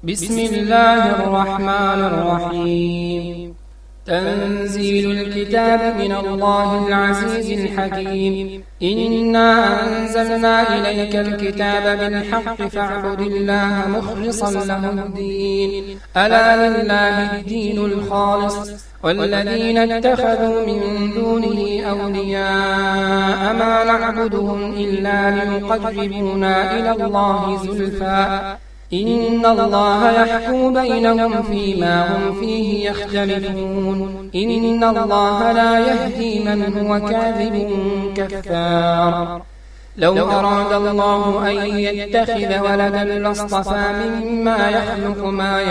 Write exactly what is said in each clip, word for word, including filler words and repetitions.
بسم الله الرحمن الرحيم. تنزيل الكتاب من الله العزيز الحكيم. إنا أنزلنا إليك الكتاب بالحق فاعبد الله مخلصا له الدين ألا لله الدين الخالص والذين اتخذوا من دونه أولياء ما نعبدهم إلا ليقربونا إلى الله زلفى إن الله يحكم بينهم فيما هم فيه يختلفون إن الله لا يهدي من هو كاذب كفار. لو أراد الله أن يتخذ ولدا لاصطفى مما يخلق ما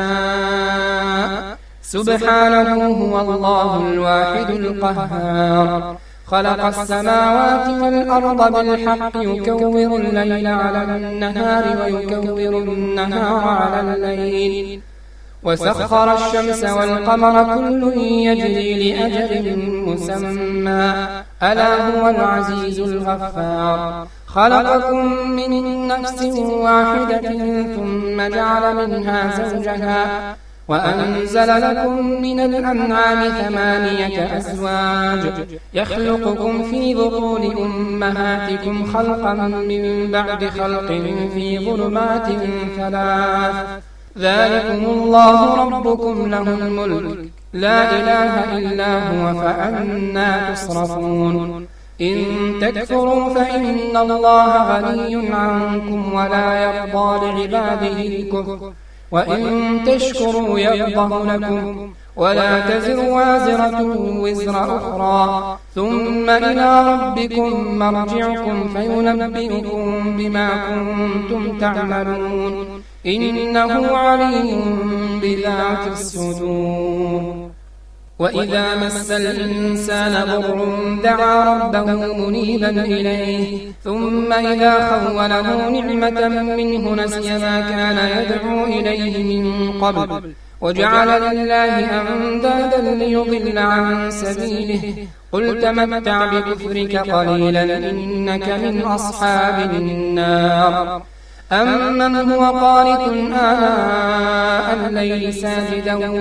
يشاء سبحانه هو الله الواحد القهار. خلق السماوات والأرض بالحق يكور الليل على النهار ويكور النهار على الليل وسخر الشمس والقمر كل يجري لأجل مسمى ألا هو العزيز الغفار. خلقكم من نفس واحدة ثم جعل منها زوجها وأنزل لكم من الأنعام ثمانية أزواج يخلقكم في بطون أمهاتكم خلقا من بعد خلق في ظلمات ثلاث ذلكم الله ربكم له الملك لا إله إلا هو فأنى تصرفون. إن تكفروا فإن الله غني عنكم ولا يرضى لعباده الكفر وإن تشكروا يرضه لكم ولا تزر وازرة وزر أخرى ثم إلى ربكم مرجعكم فينبئكم بما كنتم تعملون إنه عليم بذات الصدور. وإذا مس الإنسان ضر دعا ربه منيبا إليه ثم إذا خوله نعمة منه نسي ما كان يدعو إليه من قبل وجعل لله أندادا ليضل عن سبيله قل تمتع بكفرك قليلا إنك من أصحاب النار. أمن هو قانت آناء الليل ساجدا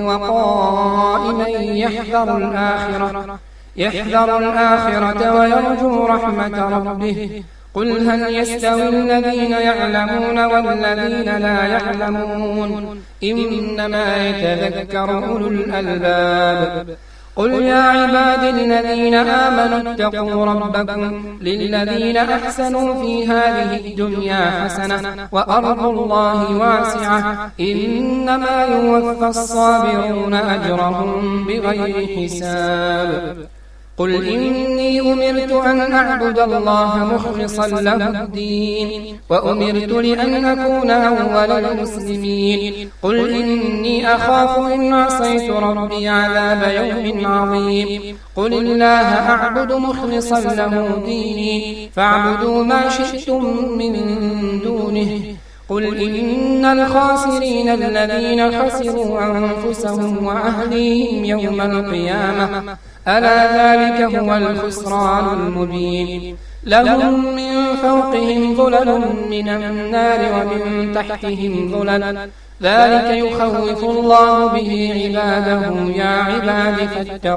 وقائما يحذر الآخرة يحذر الآخرة ويرجو رحمة ربه قل هل يستوي الذين يعلمون والذين لا يعلمون إنما يتذكر أولو الألباب. قل يا عباد الذين آمنوا اتقوا ربكم للذين أحسنوا في هذه الدنيا حسنة وأرض الله واسعة إنما يوفى الصابرون أجرهم بغير حساب. قل إني أمرت أن أعبد الله مخلصا له الدين وأمرت لأن أكون أول المسلمين. قل إني أخاف إن عصيت ربي عذاب يوم عظيم. قل الله أعبد مخلصا له ديني فاعبدوا ما شئتم من دونه. قل إن الخاسرين الذين خسروا أنفسهم وأهليهم يوم القيامة ألا ذلك هو الخسران المبين. لهم من فوقهم ظلل من النار ومن تحتهم ظلل ذلك يخوف الله به عباده يا عباد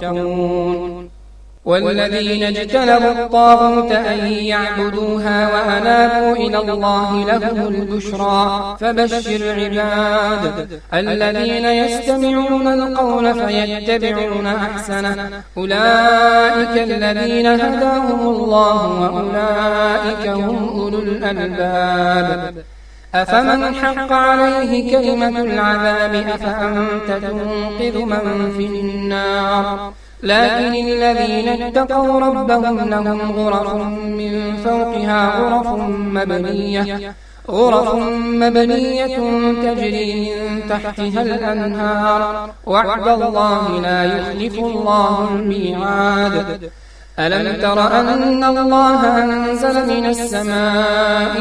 فاتقون. والذين اجتنبوا الطاغوت أن يعبدوها وأنابوا إلى الله لهم البشرى فبشر عباد الذين يستمعون القول فيتبعون أحسنه أولئك الذين هداهم الله وأولئك هم أولو الألباب. أفمن حق عليه كلمة العذاب أفأنت تنقذ من في النار. لكن الذين اتقوا ربهم لهم غرف من فوقها غرف مبنية غرف مبنية تجري من تحتها الأنهار وعد الله لا يخلف الله الميعاد. ألم تر أن الله أنزل من السماء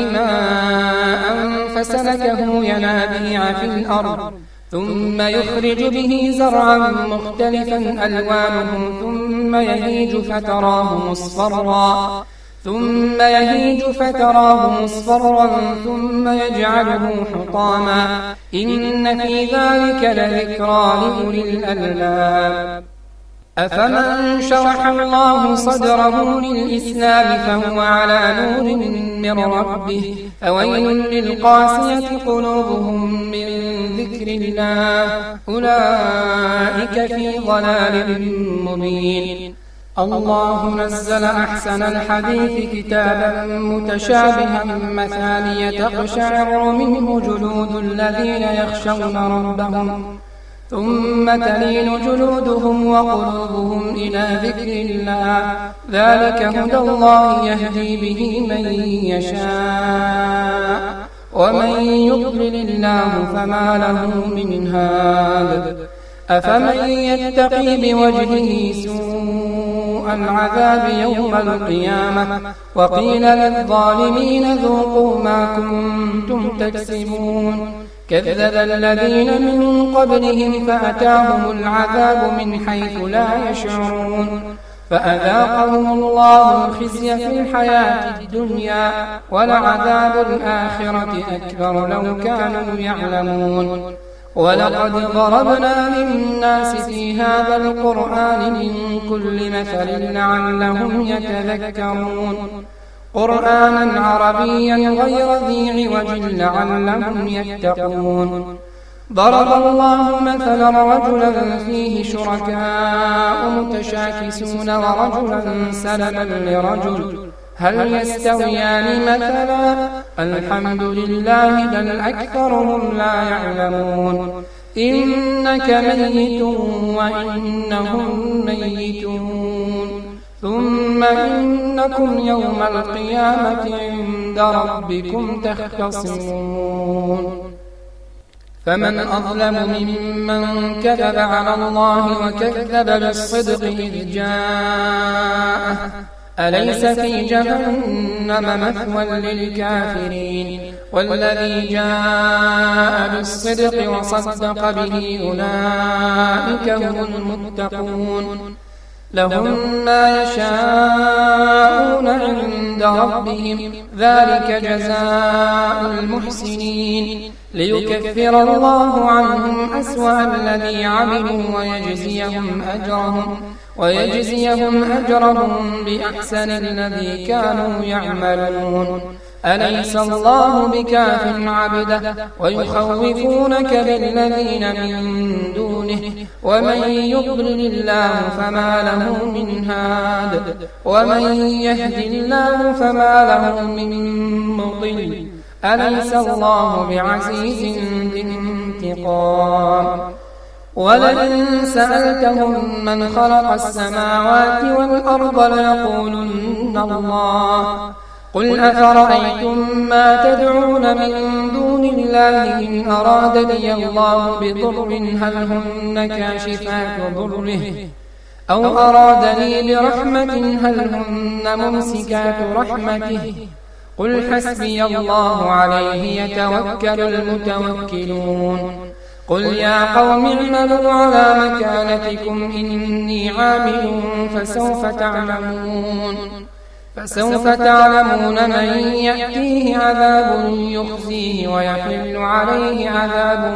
ماء فسلكه ينابيع في الأرض ثم يخرج به زرعا مختلفا ألوانه ثم يهيج فتراه مصفرا ثم يهيج فتراه مصفرا ثم يجعله حطاما إن في ذلك لذكرى لأولي الألباب. أفمن شرح الله صدره للإسلام فهو على نور من ربه فويل للقاسية قلوبهم من ذكر الله أولئك في ضلال مبين. الله نزل أحسن الحديث كتابا متشابها مثانية تقشعر منه جلود الذين يخشون ربهم ثم تلين جلودهم وقلوبهم إلى ذكر الله ذلك هدى الله يهدي به من يشاء ومن يضلل الله فما له من هاد. أفمن يتقي بوجهه سوء العذاب يوم القيامة وقيل للظالمين ذوقوا ما كنتم تكسبون كذب الذين من قبلهم فأتاهم العذاب من حيث لا يشعرون فأذاقهم الله الخزي في الحياة الدنيا ولعذاب الآخرة أكبر لو كانوا يعلمون. ولقد ضربنا للناس في هذا القرآن من كل مثل لعلهم يتذكرون قرآنا عربيا غير ذي عوج لعلهم يتقون. ضرب الله مثلا رجلا فيه شركاء متشاكسون ورجلا سلما لرجل هل يستويان مثلا الحمد لله بل أكثرهم لا يعلمون. إنك ميت وإنهم ميتون ثم إنكم يوم القيامة عند ربكم تختصمون. فمن أظلم ممن كذب على الله وكذب بالصدق إذ جاءه أليس في جهنم مثوى للكافرين والذي جاء بالصدق وصدق به أولئك هم المتقون لهم ما يشاءون عند ربهم ذلك جزاء المحسنين ليكفر الله عنهم أسوأ الذي عملوا ويجزيهم أجرهم ويجزيهم أجرهم بأحسن الذي كانوا يعملون. أليس الله بكاف عبده ويخوفونك بالذين من دونه ومن يضلل الله فما له من هاد ومن يهد الله فما له من مضل. أليس الله بعزيز ذي انتقام. ولئن سألتهم من خلق السماوات والأرض ليقولن الله قل أفرأيتم ما تدعون من دون الله إن أرادني الله بضر هل هن كاشفات ضره أو أرادني برحمة هل هن ممسكات رحمته قل حسبي الله عليه يتوكل المتوكلون. قل يا قوم اعملوا على مكانتكم إني عامل فسوف تعلمون فسوف تعلمون من يأتيه عذاب يخزيه ويحل عليه عذاب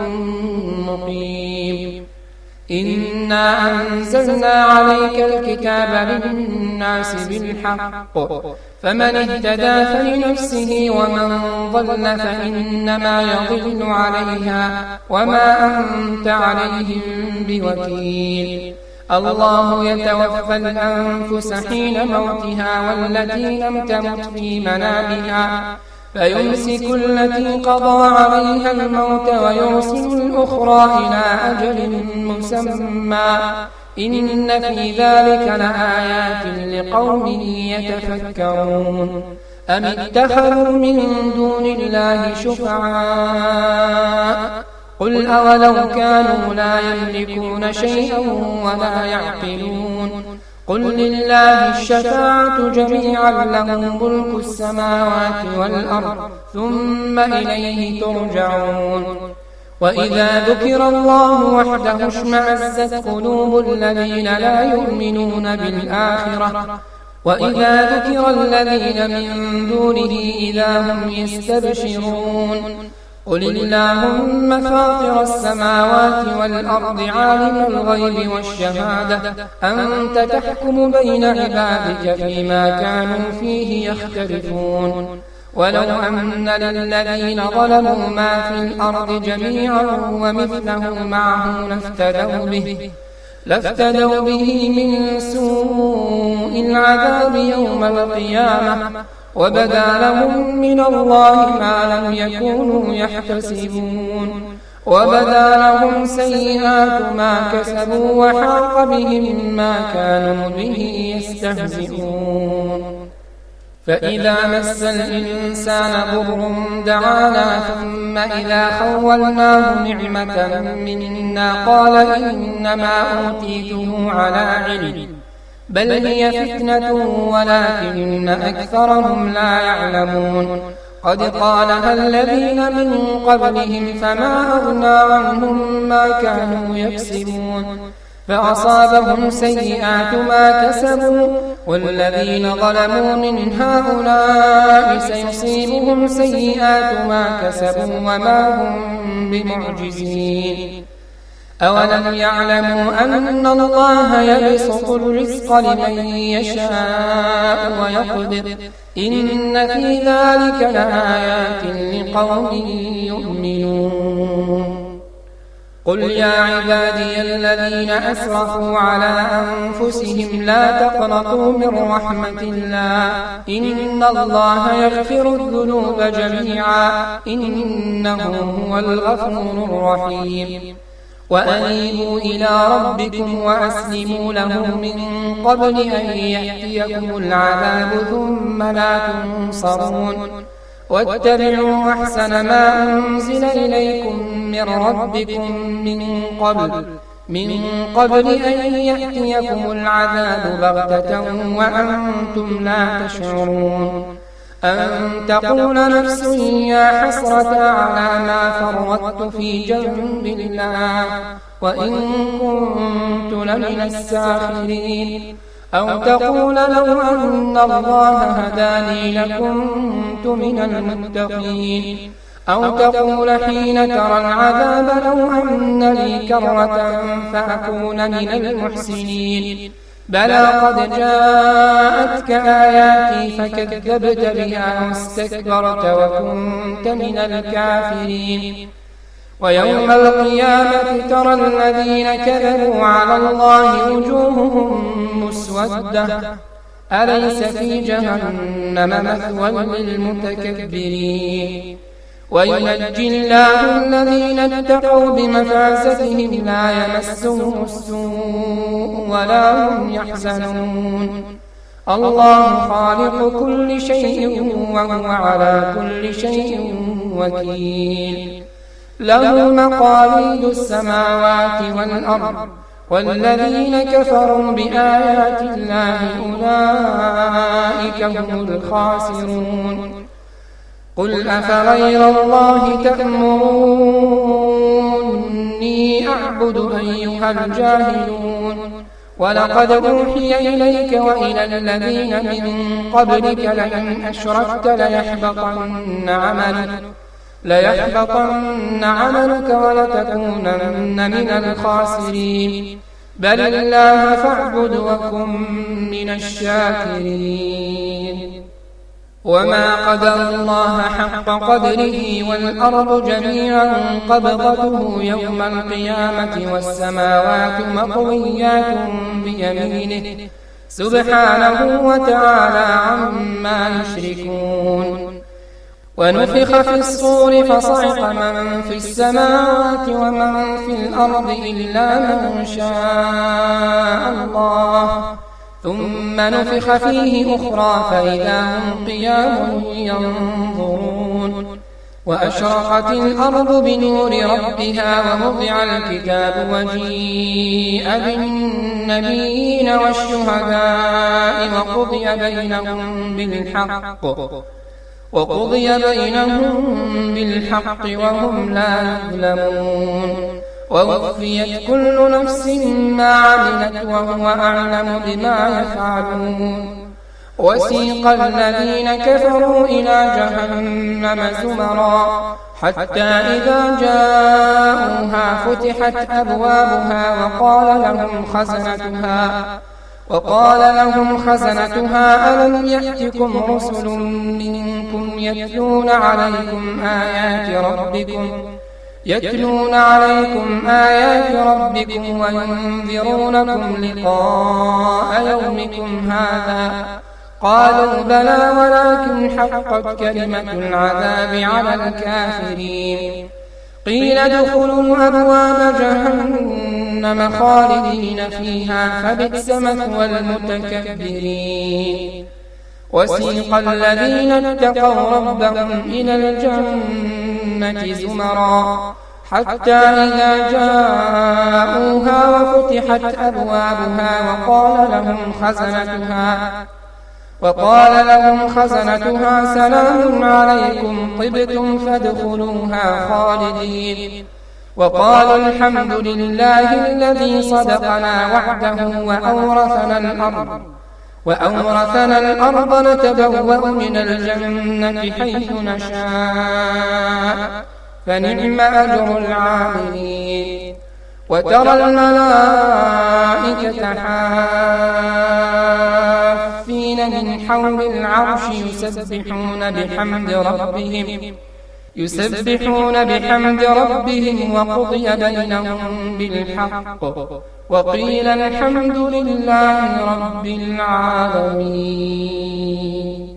مقيم. إنا أنزلنا عليك الكتاب للناس بالحق فمن اهتدى فلنفسه ومن ضل فإنما يضل عليها وما أنت عليهم بوكيل. الله يتوفى الأنفس حين موتها والتي لم تمت في منامها فيمسك التي قضى عليها الموت ويرسل الأخرى إلى أجل مسمى إن في ذلك لآيات لقوم يتفكرون. أم اتخذوا من دون الله شفعاء قل أولو كانوا لا يملكون شيئا ولا يعقلون قل لله الشفاعة جميعا له ملك السماوات والأرض ثم إليه ترجعون. وإذا ذكر الله وحده اشمأزت قلوب الذين لا يؤمنون بالآخرة وإذا ذكر الذين من دونه إذا هم يستبشرون قل اللهم فاطر السماوات والأرض عالم الغيب والشهادة أنت تحكم بين عبادك فيما كانوا فيه يختلفون ولو أن للذين ظلموا ما في الأرض جميعا ومثله معه لافتدوا به لافتدوا به من سوء العذاب يوم القيامة وبدا لهم من الله ما لم يكونوا يحتسبون وبدا لهم سيئات ما كسبوا وحاق بهم ما كانوا به يستهزئون فإذا مس الإنسان ضر دعانا ثم إذا خولناه نعمة منا قال إنما أوتيته على علم بل هي فتنة ولكن أكثرهم لا يعلمون قد قالها الذين من قبلهم فما أغنى عنهم ما كانوا يكسبون فأصابهم سيئات ما كسبوا والذين ظلموا من هؤلاء سيصيبهم سيئات ما كسبوا وما هم بمعجزين أولم يعلموا أن الله يبسط الرزق لمن يشاء ويقدر إن في ذلك لآيات لقوم يؤمنون قل يا عبادي الذين أسرفوا على أنفسهم لا تقنطوا من رحمة الله إن الله يغفر الذنوب جميعا إنه هو الغفور الرحيم وأنيبوا إلى ربكم وأسلموا له من قبل أن يأتيكم العذاب ثم لا تنصرون واتبعوا أحسن ما أنزل إليكم من ربكم من قبل من قبل أن يأتيكم العذاب بغتة وأنتم لا تشعرون أن تقول نفس يا حسرة على ما فرطت في جنب الله وإن كنت لمن الساخرين أو تقول لو أن الله هداني لكنت من المتقين أو تقول حين ترى العذاب لو أن لي كرة فأكون من المحسنين بلى قد جاءتك آياتي فكذبت بها واستكبرت وكنت من الكافرين ويوم القيامة ترى الذين كذبوا على الله وجوههم مسودة أليس في جهنم مثوى للمتكبرين وينجي الله الذين اتقوا بمفازتهم لا يمسهم السوء ولا هم يحزنون الله خالق كل شيء وهو على كل شيء وكيل له مقاليد السماوات والأرض والذين كفروا بآيات الله أولئك هم الخاسرون قل أفغير الله تأمروني أعبد أيها الجاهلون ولقد أوحي إليك وإلى الذين من قبلك لئن أشركت ليحبطن عملك ليحبطن عملك ولتكونن من الخاسرين بل الله فاعبد وكن من الشاكرين وما قدر الله حق قدره والأرض جميعا قبضته يوم القيامة والسماوات مطويات بيمينه سبحانه وتعالى عما يشركون ونفخ في الصور فصعق من في السماوات ومن في الأرض إلا من شاء الله ثم نفخ فيه أخرى فإذا هم قيام ينظرون وأشرقت الأرض بنور ربها ووضع الكتاب وجيء بالنبيين والشهداء وقضي بينهم بالحق وقضي بينهم بالحق وهم لا يظلمون ووفيت كل نفس ما عملت وهو أعلم بما يفعلون وسيق الذين كفروا إلى جهنم زمرا حتى إذا جاءوها فتحت أبوابها وقال لهم خزنتها وقال لهم خزنتها ألم يأتكم رسل منكم يتلون عليكم آيات ربكم يتلون عليكم آيات ربكم وينذرونكم لقاء يومكم هذا قالوا بلى ولكن حقت كلمة العذاب على الكافرين قيل ادخلوا أبواب جهنم خالدين فيها فبئس مثوى المتكبرين وسيق الذين اتقوا ربهم إلى الجنة زمرا حتى إذا جاءوها وفتحت أبوابها وقال لهم خزنتها وقال لهم خزنتها سلام عليكم طبتم فادخلوها خالدين وقالوا الحمد لله الذي صدقنا وعده وأورثنا الأرض وأورثنا الأرض نتبوأ من الجنة حيث نشاء فنعم أجر العاملين وترى الملائكة حافين من حول العرش يسبحون بحمد ربهم يسبحون بحمد ربهم وقضي بينهم بالحق وقيل الحمد لله رب العالمين.